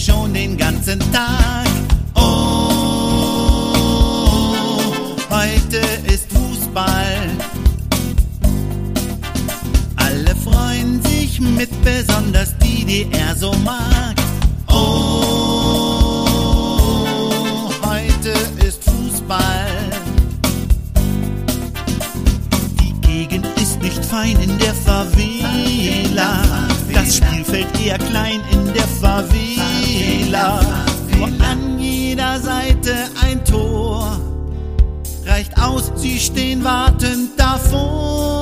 schon den ganzen Tag. Oh, heute ist Fußball. Alle freuen sich mit, besonders die er so mag. Oh, heute ist Fußball. Die Gegend ist nicht fein in der Favela. Das Spielfeld eher klein in der Favela. Nur an jeder Seite ein Tor. Reicht aus, sie stehen wartend davor.